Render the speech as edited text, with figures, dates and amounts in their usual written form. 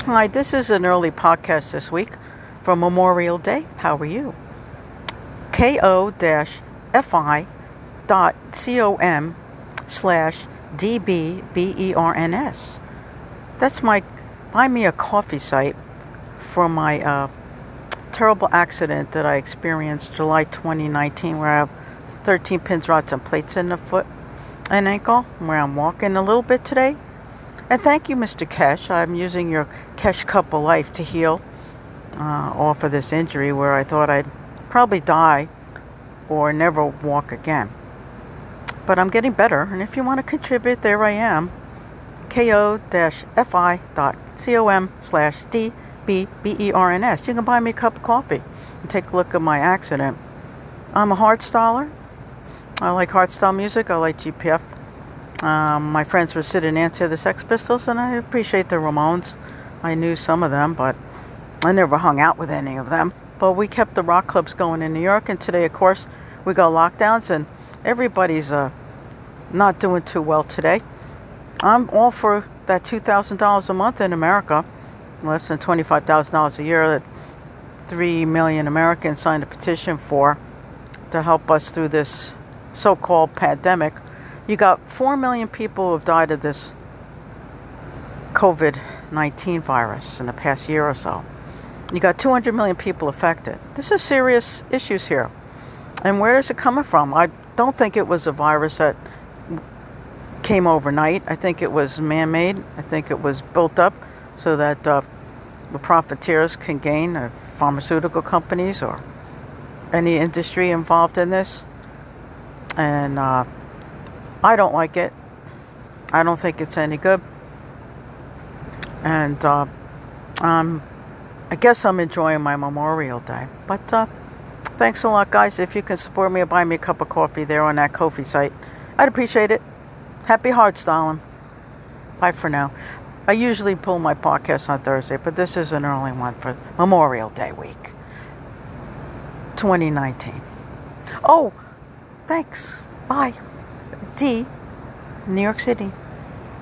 Hi, this is an early podcast this week for Memorial Day. How are you? ko-fi.com/DBBERNS. That's my buy me a coffee site for my terrible accident that I experienced July 2019, where I have 13 pins, rods, and plates in the foot and ankle, where I'm walking a little bit today. And thank you, Mr. Kesh. I'm using your Kesh Cup of Life to heal off of this injury where I thought I'd probably die or never walk again. But I'm getting better, and if you want to contribute, there I am. ko-fi.com/DBBERNS. You can buy me a cup of coffee and take a look at my accident. I'm a hardstyler. I like hardstyle music. I like GPF. My friends were Sid and Nancy of the Sex Pistols, and I appreciate the Ramones. I knew some of them, but I never hung out with any of them. But we kept the rock clubs going in New York, and today, of course, we got lockdowns, and everybody's not doing too well today. I'm all for that $2,000 a month in America, less than $25,000 a year that 3 million Americans signed a petition for to help us through this so-called pandemic. You got 4 million people who have died of this COVID-19 virus in the past year or so. You got 200 million people affected. This is serious issues here. And where is it coming from? I don't think it was a virus that came overnight. I think it was man-made. I think it was built up so that the profiteers can gain, pharmaceutical companies or any industry involved in this. And I don't like it. I don't think it's any good. And I guess I'm enjoying my Memorial Day. But thanks a lot, guys. If you can support me or buy me a cup of coffee there on that Ko-fi site, I'd appreciate it. Happy hardstyling. Bye for now. I usually pull my podcast on Thursday, but this is an early one for Memorial Day week 2019. Oh, thanks. Bye. D, New York City.